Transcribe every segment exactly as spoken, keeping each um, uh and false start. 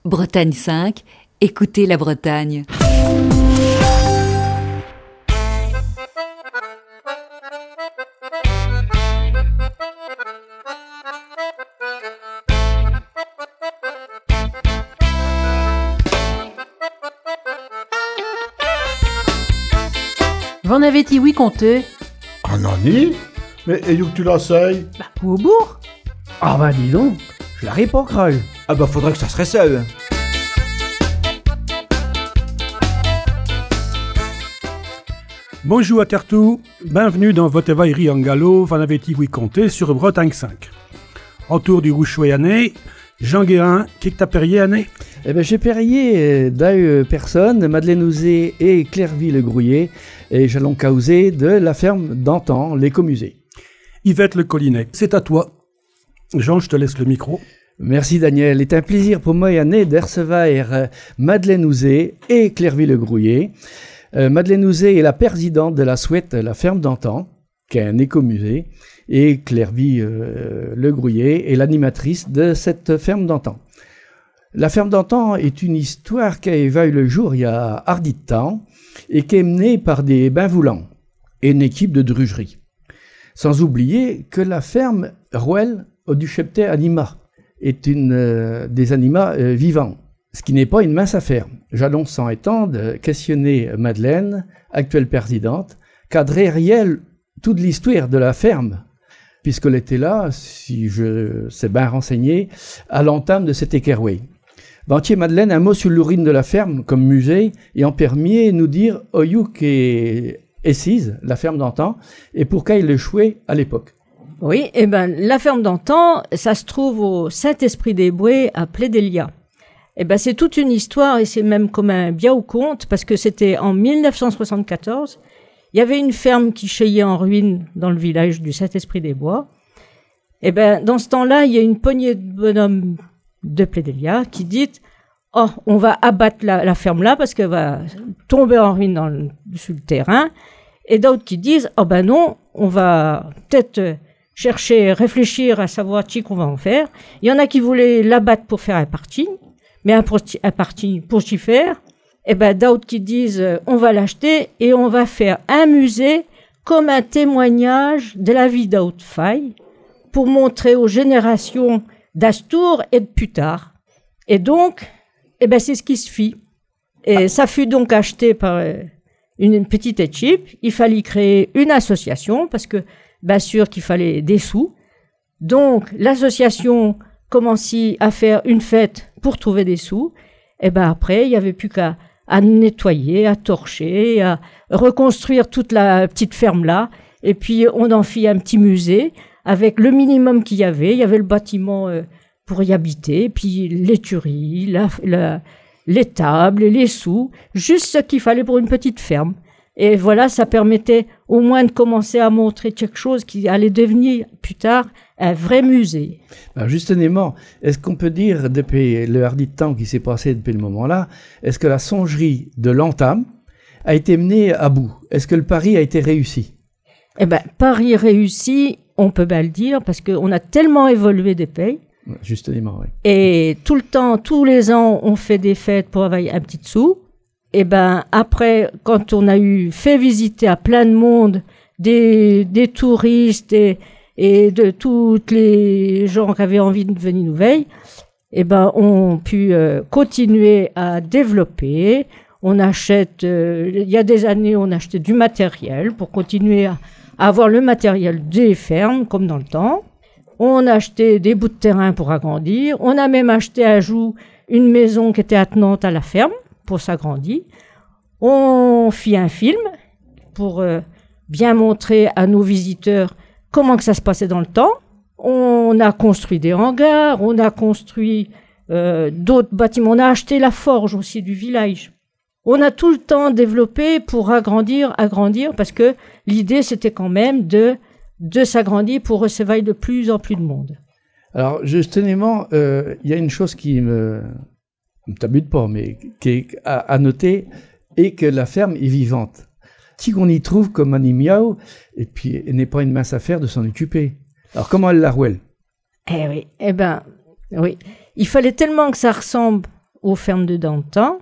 Bretagne cinq, écoutez la Bretagne. J'en avais dit oui compté. Un année? Mais et où tu l'essayes? Bah, au bourg. Ah bah dis donc, je la pas cralle. Ah bah faudrait que ça serait seul. Bonjour à Tertou, bienvenue dans votre Vaillerie en galop, Van Aveti oui compté sur Bretagne cinq. Autour du Rouchouet année, Jean Guérin, qui t'a périé année? Eh ben j'ai périé d'ailleurs personne, Madeleine Ouzé et Clairville-le-Grouillet, et j'allons causer de la ferme d'antan, l'écomusée. Yvette Le Collinet, c'est à toi. Jean, je te laisse le micro. Merci Daniel, c'est un plaisir pour moi année de recevoir Madeleine Ouzé et Clairville-le-Grouillet. Euh, Madeleine Ouzé est la présidente de la Souette, la ferme d'antan, qui est un écomusée, et Clairville-le-Grouillet est l'animatrice de cette ferme d'antan. La ferme d'antan est une histoire qui a éveillé le jour il y a hardi de temps et qui est menée par des bains voulants et une équipe de drugerie. Sans oublier que la ferme Rouel au du cheptel anima est une euh, des animaux euh, vivants, ce qui n'est pas une mince affaire. J'allons sans étendre questionner Madeleine, actuelle présidente, cadrer réel toute l'histoire de la ferme, puisqu'elle était là, si je sais bien renseigné, à l'entame de cet équerway. Bantier Madeleine, un mot sur l'urine de la ferme comme musée, et en permis nous dire Oyouk et Essise, la ferme d'antan, et pour qu'il le chouait à l'époque. Oui, et ben la ferme d'antan, ça se trouve au Saint-Esprit-des-Boués à Plédélia. Et ben c'est toute une histoire et c'est même comme un bien au conte parce que c'était en dix-neuf cent soixante-quatorze. Il y avait une ferme qui chayait en ruine dans le village du Saint-Esprit-des-Bois. Et ben dans ce temps-là, il y a une poignée de bonhommes de Plédélia qui dit « Oh, on va abattre la, la ferme là parce qu'elle va tomber en ruine dans le, sur le terrain. » Et d'autres qui disent « Oh ben non, on va peut-être chercher, réfléchir à savoir qui qu'on va en faire. » Il y en a qui voulaient l'abattre pour faire un parti, mais un, un parti pour s'y faire. Et ben d'autres qui disent euh, « On va l'acheter et on va faire un musée comme un témoignage de la vie d'Haute-Faille pour montrer aux générations d'Astour et de plus tard. » Et donc, eh ben c'est ce qui se fit. Et ah. Ça fut donc acheté par euh, une, une petite équipe. Il fallait créer une association parce que, bien sûr, qu'il fallait des sous. Donc, l'association commençait à faire une fête pour trouver des sous. Et ben après, il n'y avait plus qu'à à nettoyer, à torcher, à reconstruire toute la petite ferme là. Et puis, on en fit un petit musée avec le minimum qu'il y avait. Il y avait le bâtiment euh, pour y habiter, puis l'écurie, la, la, les tables, les sous, juste ce qu'il fallait pour une petite ferme. Et voilà, ça permettait au moins de commencer à montrer quelque chose qui allait devenir plus tard un vrai musée. Ben justement, est-ce qu'on peut dire, depuis le hardi de temps qui s'est passé depuis le moment-là, est-ce que la songerie de l'entame a été menée à bout? Est-ce que le pari a été réussi? Eh bien, pari réussi, on peut bien le dire, parce qu'on a tellement évolué des pays. Justement, oui. Et tout le temps, tous les ans, on fait des fêtes pour avoir un petit sou. Et ben après, quand on a eu fait visiter à plein de monde des, des touristes et, et de toutes les gens qui avaient envie de venir nous veiller, et ben on pu euh, continuer à développer. On achète, euh, il y a des années, on achetait du matériel pour continuer à, à avoir le matériel des fermes comme dans le temps. On a acheté des bouts de terrain pour agrandir. On a même acheté un jour une maison qui était attenante à la ferme pour s'agrandir. On fit un film pour euh, bien montrer à nos visiteurs comment que ça se passait dans le temps. On a construit des hangars, on a construit euh, d'autres bâtiments. On a acheté la forge aussi du village. On a tout le temps développé pour agrandir, agrandir, parce que l'idée c'était quand même de, de s'agrandir pour recevoir de plus en plus de monde. Alors justement, il euh, y a une chose qui me... ne t'habite pas, mais qui est à, à noter, et que la ferme est vivante. Si qu'on y trouve comme animal, et puis elle n'est pas une mince affaire de s'en occuper. Alors comment elle la roule? Eh oui, eh ben, oui. Il fallait tellement que ça ressemble aux fermes de Dantan,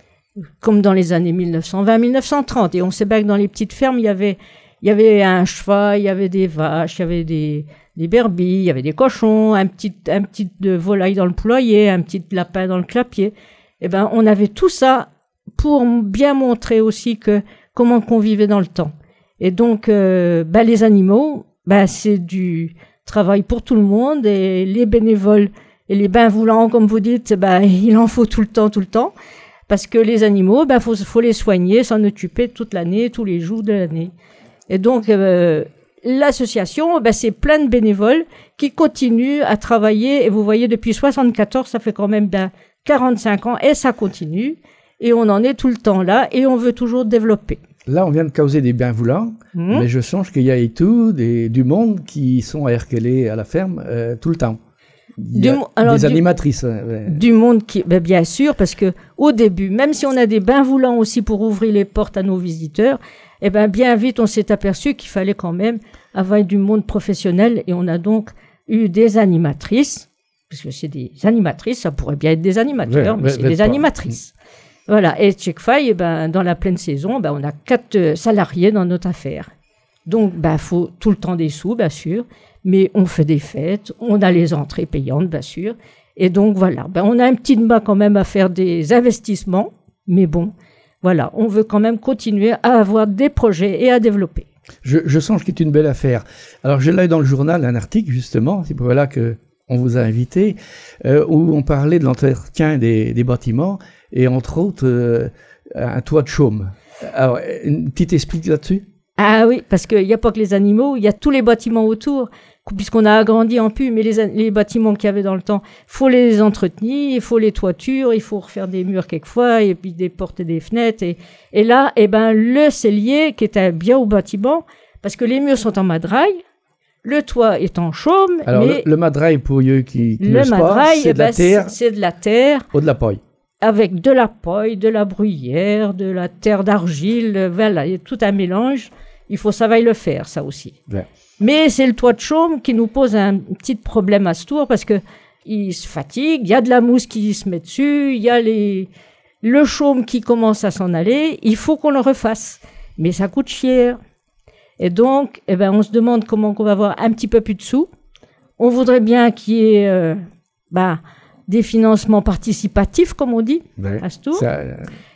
comme dans les années mille neuf cent vingt mille neuf cent trente. Et on sait bien que dans les petites fermes, il y avait, il y avait un cheval, il y avait des vaches, il y avait des, des berbilles, il y avait des cochons, un petit, un petit de volaille dans le poulailler, un petit lapin dans le clapier. Eh ben, on avait tout ça pour bien montrer aussi que comment qu'on vivait dans le temps. Et donc, euh, ben, les animaux, ben, c'est du travail pour tout le monde, et les bénévoles et les bénevolants, comme vous dites, ben, il en faut tout le temps, tout le temps. Parce que les animaux, ben, faut, faut les soigner, s'en occuper toute l'année, tous les jours de l'année. Et donc, euh, l'association, ben, c'est plein de bénévoles qui continuent à travailler. Et vous voyez, depuis soixante-quatorze, ça fait quand même ben, quarante-cinq ans, et ça continue. Et on en est tout le temps là, et on veut toujours développer. Là, on vient de causer des bienvolants, mmh. mais je songe qu'il y a et tout des, du monde qui sont à Erkelé, à la ferme, euh, tout le temps. Il y a du, alors, des du, animatrices. Ouais. Du monde qui, ben bien sûr, parce que au début, même si on a des bénevolants aussi pour ouvrir les portes à nos visiteurs, eh ben bien vite on s'est aperçu qu'il fallait quand même avoir du monde professionnel, et on a donc eu des animatrices, parce que c'est des animatrices, ça pourrait bien être des animateurs, ouais, mais c'est des pas. animatrices. Voilà, et Tchekfay, eh ben dans la pleine saison, ben on a quatre salariés dans notre affaire. Donc, ben faut tout le temps des sous, bien sûr. Mais on fait des fêtes, on a les entrées payantes, bien sûr. Et donc, voilà, ben, on a un petit bas quand même à faire des investissements. Mais bon, voilà, on veut quand même continuer à avoir des projets et à développer. Je, je sens que c'est une belle affaire. Alors, j'ai là dans le journal un article, justement, c'est pour voilà qu'on vous a invité, euh, où on parlait de l'entretien des, des bâtiments, et entre autres, euh, un toit de chaume. Alors, une petite explique là-dessus ? Ah oui, parce qu'il n'y a pas que les animaux, il y a tous les bâtiments autour, puisqu'on a agrandi en pu, mais les, les bâtiments qu'il y avait dans le temps, il faut les entretenir, il faut les toitures, il faut refaire des murs quelquefois, et puis des portes et des fenêtres. Et, et là, eh ben, le cellier, qui était bien au bâtiment, parce que les murs sont en madrail, le toit est en chaume. Alors, mais le, le madrail, pour eux qui, qui ne le madrail, c'est eh de la ben, terre. C'est de la terre. Ou de la paille. Avec de la paille, de la bruyère, de la terre d'argile, voilà, il y a tout un mélange. Il faut ça vaille le faire, ça aussi. Ouais. Mais c'est le toit de chaume qui nous pose un petit problème à ce tour, parce que il se fatigue, il y a de la mousse qui se met dessus, il y a les, le chaume qui commence à s'en aller, il faut qu'on le refasse. Mais ça coûte cher. Et donc, eh ben, on se demande comment on va avoir un petit peu plus de sous. On voudrait bien qu'il y ait euh, bah, des financements participatifs, comme on dit, ouais, à ce tour. Ça, euh...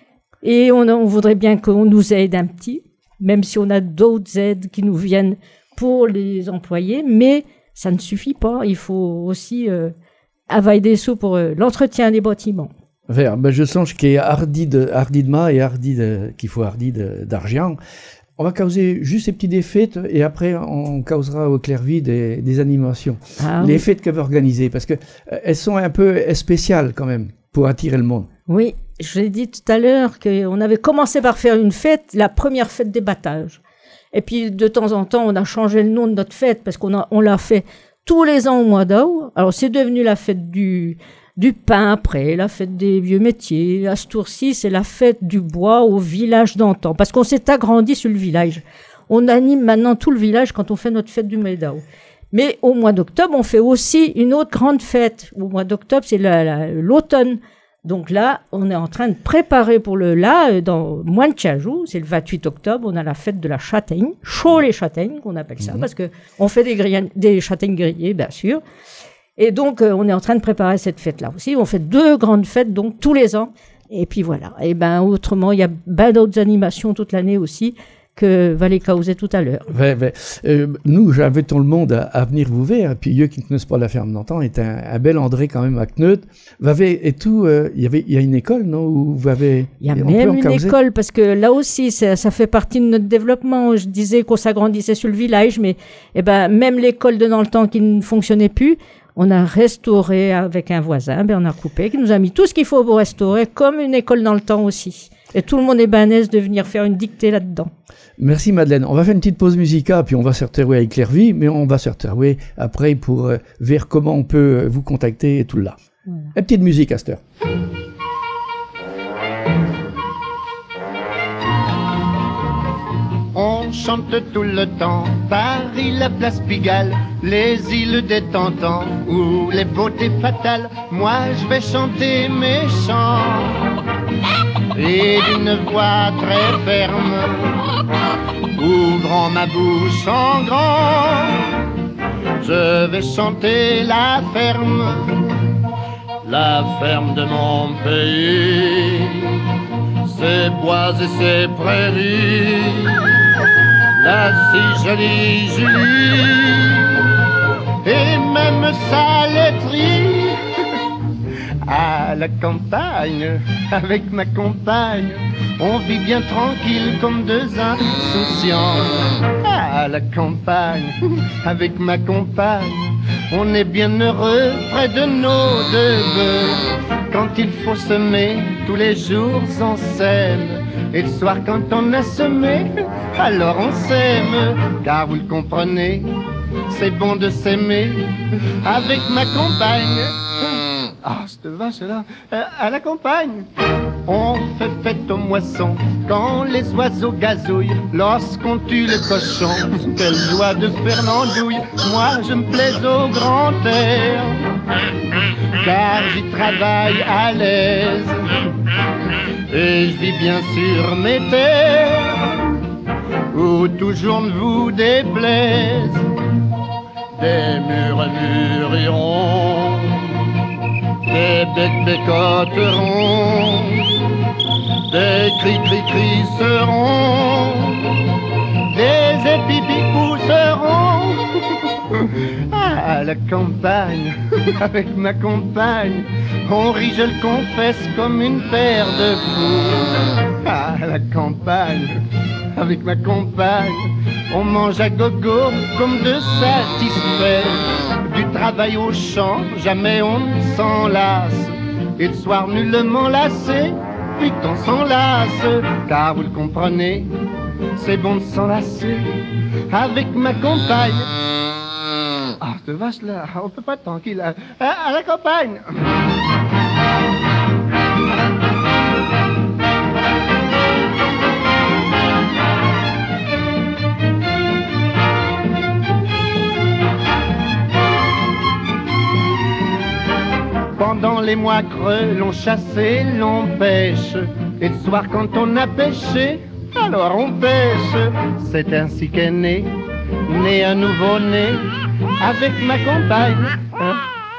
Et on, on voudrait bien qu'on nous aide un petit, même si on a d'autres aides qui nous viennent pour les employés, mais ça ne suffit pas. Il faut aussi euh, avoir des sous pour euh, l'entretien des bâtiments. Ben, je sens qu'il y a hardi de, hardi de ma et hardi de, qu'il faut hardi de, d'argent. On va causer juste ces petits des fêtes, et après on causera au Clairvy des, des animations. Ah, les oui. fêtes que vous organisez, parce qu'elles euh, sont un peu spéciales quand même, pour attirer le monde. Oui, je l'ai dit tout à l'heure qu'on avait commencé par faire une fête, la première fête des battages. Et puis de temps en temps, on a changé le nom de notre fête, parce qu'on a, on l'a fait tous les ans au mois d'août. Alors c'est devenu la fête du... du pain après, la fête des vieux métiers. À ce tour-ci, c'est la fête du bois au village d'antan. Parce qu'on s'est agrandi sur le village. On anime maintenant tout le village quand on fait notre fête du Médao. Mais au mois d'octobre, on fait aussi une autre grande fête. Au mois d'octobre, c'est la, la, l'automne. Donc là, on est en train de préparer pour le là, dans moins de quinze jours, c'est le vingt-huit octobre, on a la fête de la châtaigne, chaud les châtaignes, qu'on appelle ça, mmh. parce que on fait des, grillades, des châtaignes grillées, bien sûr. Et donc, euh, on est en train de préparer cette fête-là aussi. On fait deux grandes fêtes, donc, tous les ans. Et puis voilà. Et ben, autrement, il y a ben d'autres animations toute l'année aussi que Valet causait tout à l'heure. Ouais, ouais. Euh, nous, j'invitons le monde à, à venir vous voir. Et puis, eux qui ne connaissent pas la ferme d'antan, est un, un bel André quand même à Kneut. Et tout, euh, il y avait, il y a une école, non? Où vous avez, il y a même une causer? École, parce que là aussi, ça, ça fait partie de notre développement. Je disais qu'on s'agrandissait sur le village, mais eh ben, même l'école de dans le temps qui ne fonctionnait plus, on a restauré avec un voisin, Bernard Coupé, qui nous a mis tout ce qu'il faut pour restaurer, comme une école dans le temps aussi. Et tout le monde est ben aise de venir faire une dictée là-dedans. Merci Madeleine. On va faire une petite pause musicale, puis on va se retrouver avec Clairvy, mais on va se retrouver après pour euh, voir comment on peut vous contacter et tout là. Voilà. Une petite musique à cette heure. On chante tout le temps. Paris, la place Pigalle, les îles des Tentants ou les beautés fatales. Moi je vais chanter mes chants et d'une voix très ferme, ouvrant ma bouche en grand, je vais chanter la ferme, la ferme de mon pays, ses bois et ses prairies, la si jolie Julie, et même sa laiterie. À la campagne, avec ma compagne, on vit bien tranquille comme deux insouciants. À la campagne, avec ma compagne, on est bien heureux près de nos deux bœufs. Quand il faut semer, tous les jours on sème. Et le soir quand on a semé, alors on s'aime. Car vous le comprenez, c'est bon de s'aimer avec ma compagne. Ah, cette vache-là, euh, à la campagne, on fait fête aux moissons quand les oiseaux gazouillent, lorsqu'on tue le cochon. Quelle joie de faire l'andouille, moi je me plais au grand air, car j'y travaille à l'aise et je vis bien sur mes terres où toujours ne vous déplaise. Des murmureront, des bec bécoteront, des cris-cris-cris seront, des épipis pousseront. À la campagne, avec ma compagne, on rit, je le confesse, comme une paire de fous. À la campagne, avec ma compagne, on mange à gogo comme de satisfaits. Du travail au champ, jamais on ne s'en lasse. Et le soir nullement lassé, vite on s'en lasse. Car vous le comprenez, c'est bon de s'enlacer avec ma compagne. Ah, cette vache-là, on peut pas être tranquille. À, à la campagne. Pendant les mois creux, l'on chasse et l'on pêche. Et le soir quand on a pêché, alors on pêche. C'est ainsi qu'est né, né un nouveau-né, avec ma compagne. Hein?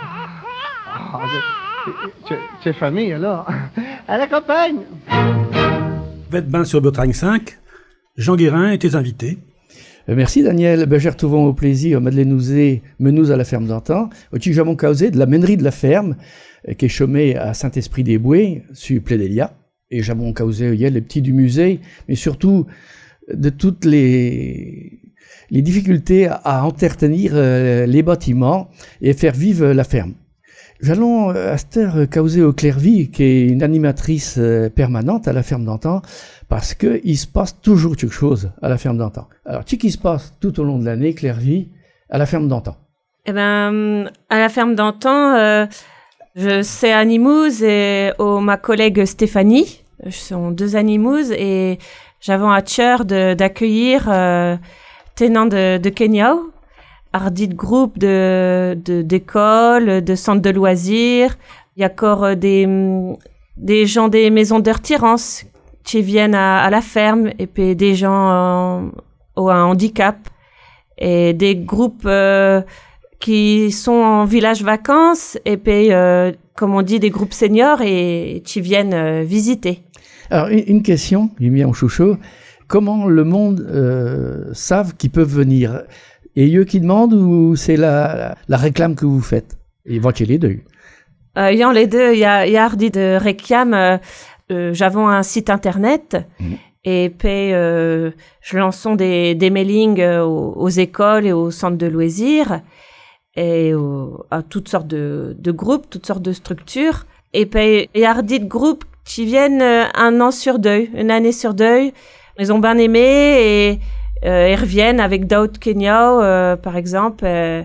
Oh, c'est famille alors. À la campagne. Faites bain sur Bretagne cinq. Jean Guérin et tes invités. Merci Daniel. Ben, j'ai retrouvé au plaisir Madeleine Ouzé, menouze à la ferme d'antan. Au-dessus, j'ai mon causé de la mènerie de la ferme, qui est chômée à Saint-Esprit-des-Boués, sur Plédélia. Et j'ai mon causé, il y a les petits du musée, mais surtout de toutes les, les difficultés à entretenir euh, les bâtiments et faire vivre la ferme. J'allons à cette heure causer au Clairvy, qui est une animatrice euh, permanente à la ferme d'antan, parce que il se passe toujours quelque chose à la ferme d'antan. Alors, qu'est-ce qui se passe tout au long de l'année, Clairvy, à la ferme d'antan? Eh ben, à la ferme d'antan, euh, je sais animouze et oh, ma collègue Stéphanie, sont deux animouses et j'avais à cœur de, d'accueillir euh, tenants de, de Kenya, hardi de groupe de, de, d'écoles, de centres de loisirs. Il y a encore des, des gens des maisons de retirance qui viennent à, à la ferme et puis des gens euh, au un handicap et des groupes euh, qui sont en village vacances et puis, euh, comme on dit, des groupes seniors et qui viennent euh, visiter. Alors, une question, il m'y a en chouchou. Comment le monde euh, savent qu'ils peuvent venir? Et eux qui demandent ou c'est la, la réclame que vous faites? Ils vont qu'il les deux. Euh, il y a les deux. Il y a, il y a Hardy de réclame. Euh, euh, j'avons un site internet. Mmh. Et puis, euh, je lance des, des mailings aux, aux écoles et aux centres de loisirs et aux, à toutes sortes de, de groupes, toutes sortes de structures. Et puis, il y a Hardy de groupes qui viennent un an sur deux, une année sur deux. Ils ont bien aimé et euh, ils reviennent avec Daoud Kenya, euh, par exemple. Euh,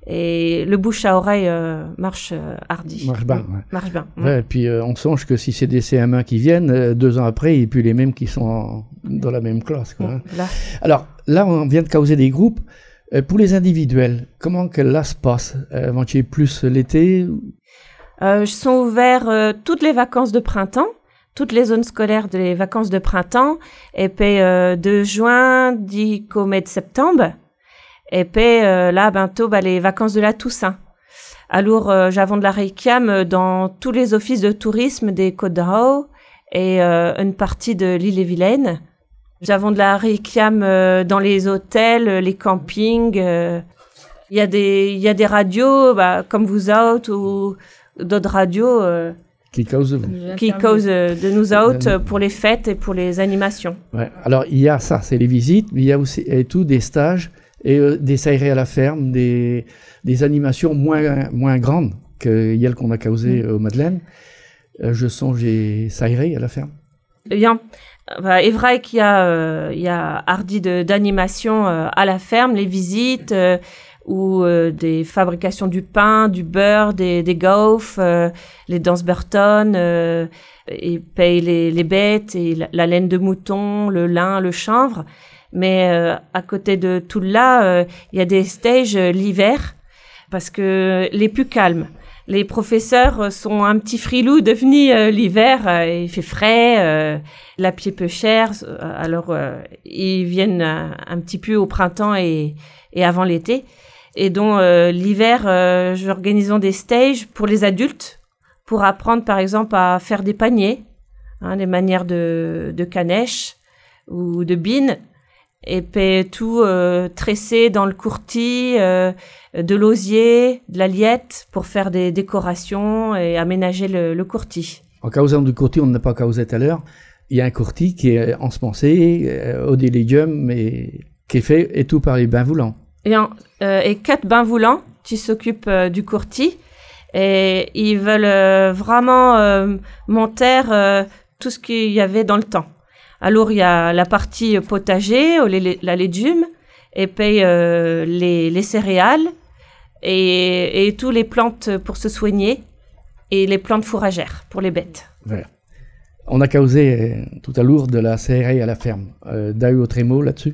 Et le bouche à oreille euh, marche euh, hardi. Marche bien, ouais. Marche bien. Ouais, et puis euh, on songe que si c'est des C M un qui viennent, euh, deux ans après, il n'y a plus les mêmes qui sont en- dans la même classe. Quoi, hein. Là. Alors là, on vient de causer des groupes. Euh, pour les individuels, comment que là se passe euh, Avant-il plus l'été Euh, sont ouverts euh, toutes les vacances de printemps, toutes les zones scolaires des vacances de printemps, et puis euh, de juin jusqu'au mai de septembre, et puis euh, là bientôt bah, les vacances de la Toussaint. Alors euh, j'avons de la réclame dans tous les offices de tourisme des Côtes d'Arau et euh, une partie de l'île-et-Vilaine. J'avons de la réclame euh, dans les hôtels, les campings. euh. Il y a des il y a des radios bah, comme vous autres ou d'autres radios euh, qui causent de vous qui causent euh, de nous autres euh, pour les fêtes et pour les animations. Ouais. Alors il y a ça, c'est les visites, mais il y a aussi et tout des stages et euh, des saillerés à la ferme, des, des animations moins, moins grandes que celles qu'on a causées Mm. au Madeleine. Euh, je songe des saillerés à la ferme. Bien, bah, est vrai qu'il y a euh, il y a hardi de d'animation euh, à la ferme, les visites euh, ou euh, des fabrications du pain, du beurre, des des gaufres, euh, les danses Burton, euh, et paye les les bêtes et la, la laine de mouton, le lin, le chanvre. Mais euh, à côté de tout là, euh, il y a des stages euh, l'hiver parce que les plus calmes. Les professeurs sont un petit frilou devenus euh, l'hiver. Euh, il fait frais, euh, la pied peu cher. euh, alors, euh, ils viennent euh, un petit peu au printemps et, et avant l'été. Et donc, euh, l'hiver, euh, j'organisons des stages pour les adultes pour apprendre, par exemple, à faire des paniers, hein, des manières de, de canèche ou de bines. Et puis tout euh, tressé dans le courtis, euh, de l'osier, de la liette pour faire des décorations et aménager le, le courtis. En causant du courtis, on n'a pas causé tout à l'heure. Il y a un courtis qui est ensemencé euh, au des légumes et qui est fait et tout par les bains voulants. Et, en, euh, et quatre bains voulants qui s'occupent euh, du courtis et ils veulent euh, vraiment euh, monter euh, tout ce qu'il y avait dans le temps. Alors, il y a la partie potager, les, les, la légume, et puis euh, les, les céréales, et, et tous les plantes pour se soigner, et les plantes fourragères pour les bêtes. Voilà. On a causé euh, tout à l'heure de la C R I à la ferme. Euh, D'as eu autre mot là-dessus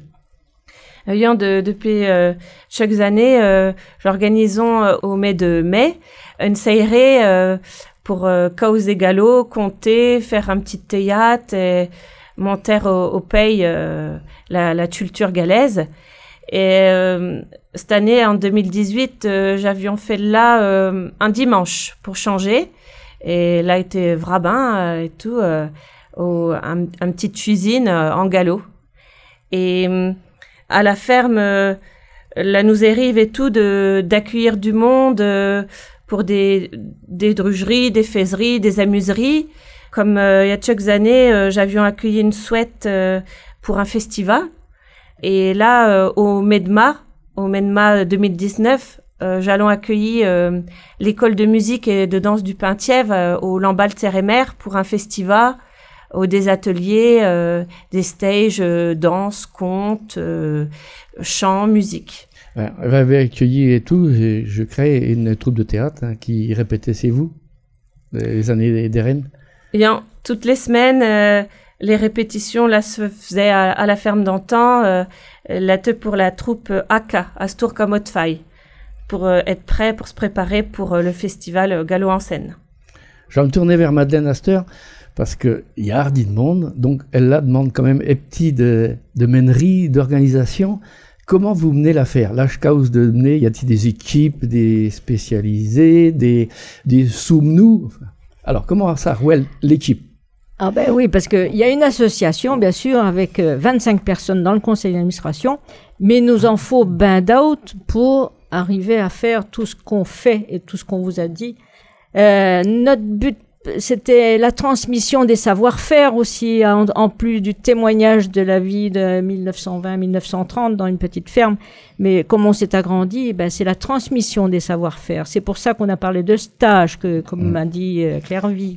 Ayant de, depuis euh, chaque année, euh, j'organisons euh, au mai de mai une C R I euh, pour euh, causer galop, compter, faire un petit théâtre, et monter au, au pays euh, la, la culture galaise. Et euh, cette année, en deux mille dix-huit, euh, j'avions fait là euh, un dimanche pour changer. Et là, était vrabin euh, et tout, euh, au, un, un petite cuisine euh, en galop. Et euh, à la ferme, euh, là nous arrive et tout de d'accueillir du monde euh, pour des, des drugeries, des faiseries, des amuseries. Comme euh, il y a quelques années, euh, j'avions accueilli une souhaite euh, pour un festival. Et là, euh, au Medma, au Medma deux mille dix-neuf, euh, j'allons accueillir euh, l'école de musique et de danse du Penthièvre euh, au Lamballe Terre-et-Mer pour un festival, au des ateliers, euh, des stages, euh, danse, contes, euh, chant, musique. Ouais, vous avez accueilli et tout, je, je crée une troupe de théâtre hein, qui répétait, c'est vous, les années des Rennes. Bien, toutes les semaines, euh, les répétitions là se faisaient à, à la ferme d'antan, euh, la te pour la troupe A K, Astur Kamotfai, pour euh, être prêt, pour se préparer pour euh, le festival euh, Galop en scène. Je vais me tourner vers Madeleine Astor parce qu'il y a hardi de monde, donc elle là demande quand même un petit de, de mènerie, d'organisation. Comment vous menez l'affaire? Là, je cause de mener, y a-t-il des équipes, des spécialisés, des, des sous-nous? Alors, comment ça, Rouel, l'équipe? Ah ben oui, parce qu'il y a une association, bien sûr, avec euh, vingt-cinq personnes dans le conseil d'administration, mais il nous en faut ben d'autres pour arriver à faire tout ce qu'on fait et tout ce qu'on vous a dit. Euh, notre but, c'était la transmission des savoir-faire aussi, en, en plus du témoignage de la vie de mille neuf cent vingt à mille neuf cent trente dans une petite ferme. Mais comme on s'est agrandi, ben c'est la transmission des savoir-faire. C'est pour ça qu'on a parlé de stage, que, comme m'a dit euh, Claire Vie.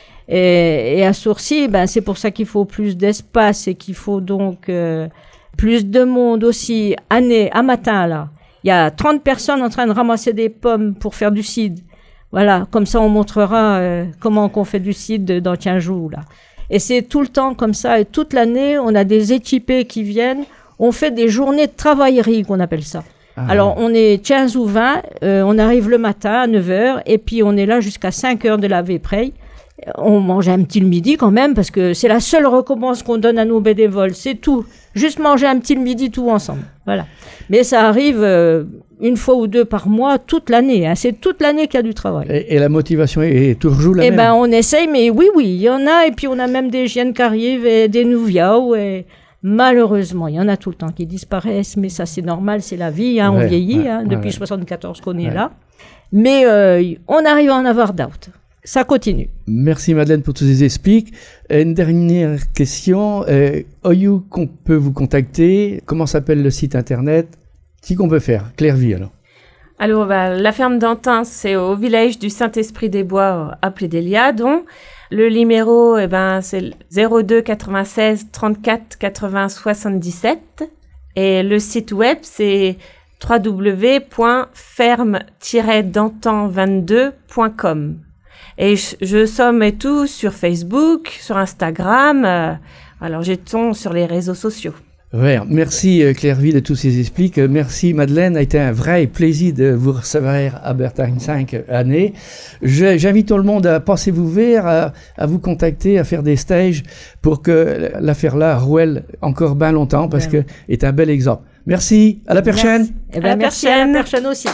Et, et à Sourcy, ben c'est pour ça qu'il faut plus d'espace et qu'il faut donc euh, plus de monde aussi, année à matin là. Il y a trente personnes en train de ramasser des pommes pour faire du cidre. Voilà, comme ça on montrera euh, comment qu'on fait du cidre dans Tianjou, là. Et c'est tout le temps comme ça, et toute l'année, on a des équipés qui viennent, on fait des journées de travaillerie, qu'on appelle ça. Ah. Alors, on est quinze ou vingt, euh, on arrive le matin à neuf heures, et puis on est là jusqu'à cinq heures de la veille. On mange un petit le midi quand même, parce que c'est la seule récompense qu'on donne à nos bénévoles, c'est tout. Juste manger un petit le midi tout ensemble, voilà. Mais ça arrive euh, une fois ou deux par mois, toute l'année, hein. C'est toute l'année qu'il y a du travail. Et, et la motivation est, est toujours la et même? Eh ben, on essaye, mais oui, oui, il y en a, et puis on a même des chiennes qui arrivent, et des nouviaux, et malheureusement, il y en a tout le temps qui disparaissent, mais ça c'est normal, c'est la vie, hein, ouais, on vieillit, ouais, hein, ouais, depuis ouais. soixante-quatorze qu'on est ouais. là. Mais euh, on arrive à en avoir d'autres. Ça continue. Merci Madeleine pour tous ces explics. Une dernière question. Euh, Oyu, qu'on peut vous contacter? Comment s'appelle le site internet? Qui qu'on peut faire? Clairvy alors. Alors, bah, la ferme d'Antin, c'est au village du Saint-Esprit-des-Bois, à Plédélia, donc. Le numéro, eh ben, c'est zéro deux quatre-vingt-seize trente-quatre quatre-vingts soixante-dix-sept. Et le site web, c'est w w w point ferme tiret dantan vingt-deux point com. Et je, je somme et tout sur Facebook, sur Instagram. Euh, alors, j'étais sur les réseaux sociaux. Ouais, merci Clairvy de tous ces explics. Merci Madeleine, a été un vrai plaisir de vous recevoir à Bretagne cinq années. Je, j'invite tout le monde à passer vous vers, à, à vous contacter, à faire des stages pour que l'affaire là roule encore bien longtemps parce que c'est un bel exemple. Merci, à la prochaine. Eh ben, merci à la prochaine aussi.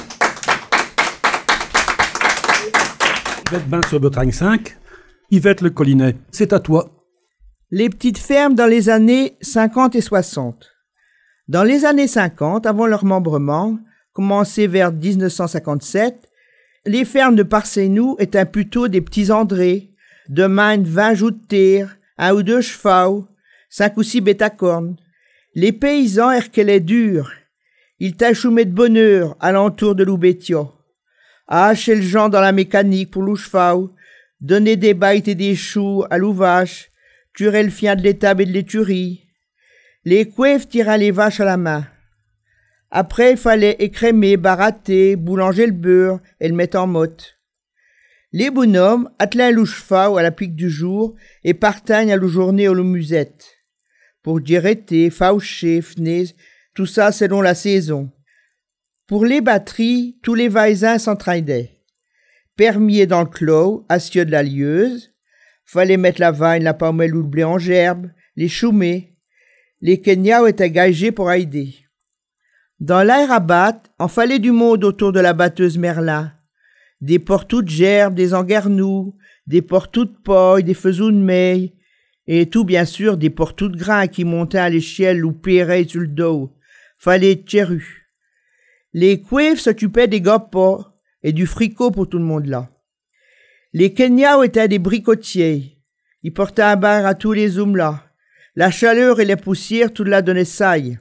Yvette Bain sur Bretagne cinq. Yvette Le Collinet, c'est à toi. Les petites fermes dans les années cinquante et soixante. Dans les années cinquante, avant leur membrement, commencé vers dix-neuf cent cinquante-sept, les fermes de Parsenou étaient plutôt des petits Andrés, de main vingt joues de terre, un ou deux chevaux, cinq ou six bêtes à cornes. Les paysans erquelaient dur. Ils tâchoumaient de bonheur alentour de l'Oubétia. À hacher le gens dans la mécanique pour l'ouchefao, donner des bêtes et des choux à l'ouvache, tuer le fien de l'étable et de l'éturie. Les coueves tiraient les vaches à la main. Après, il fallait écrémer, barater, boulanger le beurre et le mettre en motte. Les bonhommes attelaient l'ouchefao à la pique du jour et partaient à la journée au musette. Pour diretter, faucher, fnez, tout ça selon la saison. Pour les batteries, tous les vaisins s'entraidaient. Permier dans le clos, assieux de la lieuse. Fallait mettre la vigne, la pommelle ou le blé en gerbe, les choumer. Les Kenyao étaient gagés pour aider. Dans l'air à battre, en fallait du monde autour de la batteuse Merlin. Des portous de gerbe, des enguernous, des portous de paille, des faisous de maille, et tout bien sûr des portous de grains qui montaient à l'échelle ou péraient sur le dos. Fallait de tcherus. Les coueves s'occupaient des gappas et du fricot pour tout le monde là. Les Kenyao étaient des bricotiers. Ils portaient un bar à tous les hommes là. La chaleur et les poussières, tout là donnait saille.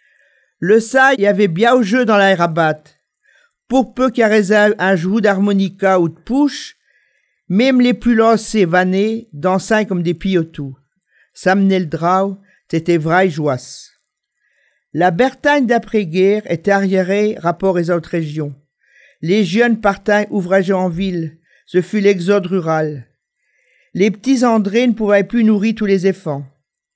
Le saille y avait bien au jeu dans l'air à battre. Pour peu qu'il y ait un joue d'harmonica ou de pouche, même les plus lancés vanés dansaient comme des pilotous. Ça menait le drap, c'était vraie joisse. La Bretagne d'après-guerre était arriérée rapport aux autres régions. Les jeunes partaient ouvrager en ville. Ce fut l'exode rural. Les petits Andrés ne pouvaient plus nourrir tous les enfants.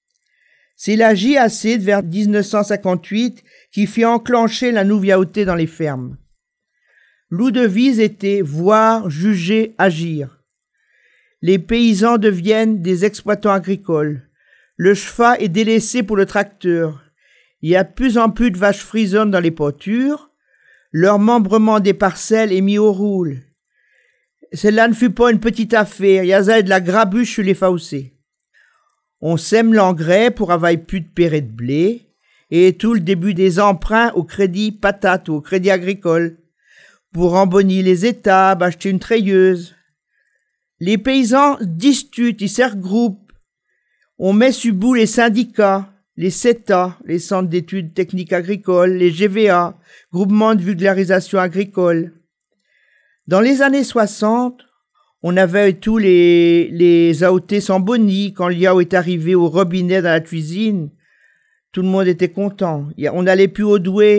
C'est la J A C vers dix-neuf cent cinquante-huit qui fit enclencher la nouveauté dans les fermes. L'eau-devise était voir, juger, agir. Les paysans deviennent des exploitants agricoles. Le cheval est délaissé pour le tracteur. Il y a de plus en plus de vaches frisonnes dans les pâtures. Leur membrement des parcelles est mis au roule. Cela ne fut pas une petite affaire, il y avait de la grabuche sur les faussés. On sème l'engrais pour avoir plus de péré de blé, et tout le début des emprunts au crédit patate ou au crédit agricole, pour embonner les étables, acheter une treilleuse. Les paysans discutent, ils se regroupent. On met sur bout les syndicats, les C E T A, les centres d'études techniques agricoles, les G V A, groupements de vulgarisation agricole. Dans les années soixante, on avait tous les, les A O T sans boni. Quand l'I A O est arrivé au robinet dans la cuisine, tout le monde était content. On n'allait plus au doué,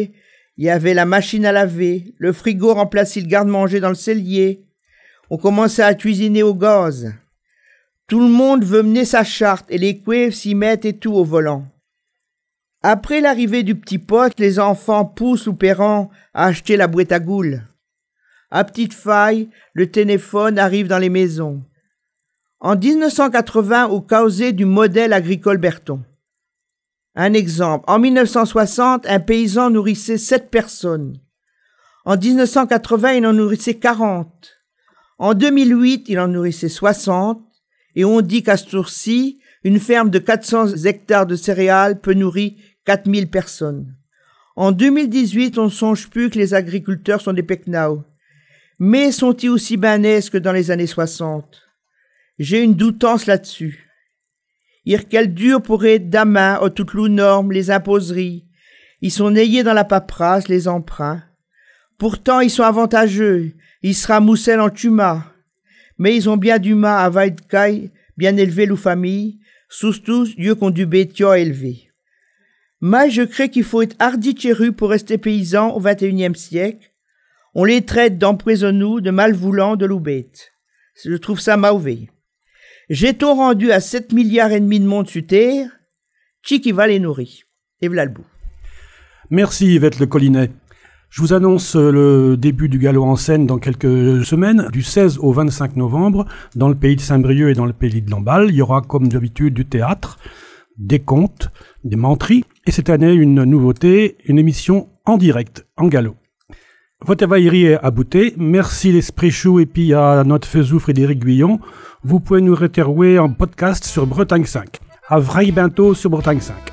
Il y avait la machine à laver, le frigo remplaçait le garde-manger dans le cellier. On commençait à cuisiner au gaz. Tout le monde veut mener sa charte et les coueves s'y mettent et tout au volant. Après l'arrivée du petit pote, les enfants poussent ou parents à acheter la boîte à goules. À petite faille, le téléphone arrive dans les maisons. En dix-neuf cent quatre-vingts, on causait du modèle agricole Berton. Un exemple, en mille neuf cent soixante, un paysan nourrissait sept personnes. En dix-neuf cent quatre-vingts, il en nourrissait quarante. En deux mille huit, il en nourrissait soixante. Et on dit qu'à ce tour-ci, une ferme de quatre cents hectares de céréales peut nourrir quatre mille personnes. En deux mille dix-huit, on ne songe plus que les agriculteurs sont des pecnao. Mais sont-ils aussi banaises que dans les années soixante? J'ai une doutance là-dessus. Ir quel dur pour être d'amain aux toutes les normes, les imposeries. Ils sont nayés dans la paperasse, les emprunts. Pourtant, ils sont avantageux. Ils se ramoussent en tuma. Mais ils ont bien du mal à vaidcaille, bien élevé lou famille, surtout yeux qu'on du bétio à élever. Mais je crée qu'il faut être hardi chéru pour rester paysan au vingt et unième siècle. On les traite d'empoisonnous, de malvoulants, de loup-bêtes. Je trouve ça mauvais. J'ai-on rendu à sept milliards et demi de monde sur terre, qui qui va les nourrir. Et voilà le bout. Merci Yvette Le Collinet. Je vous annonce le début du galop en scène dans quelques semaines, du seize au vingt-cinq novembre, dans le pays de Saint-Brieuc et dans le pays de Lamballe. Il y aura comme d'habitude du théâtre, des contes, des menteries, et cette année une nouveauté, une émission en direct, en galop. Votre vaillerie est aboutée. Merci l'Esprit Chou et puis à notre faisou Frédéric Guyon. Vous pouvez nous retrouver en podcast sur Bretagne cinq. À vrai bientôt sur Bretagne cinq.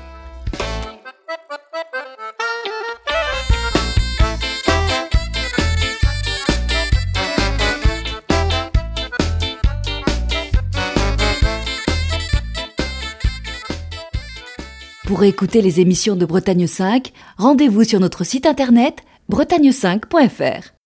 Pour écouter les émissions de Bretagne cinq, rendez-vous sur notre site internet bretagne cinq point f r.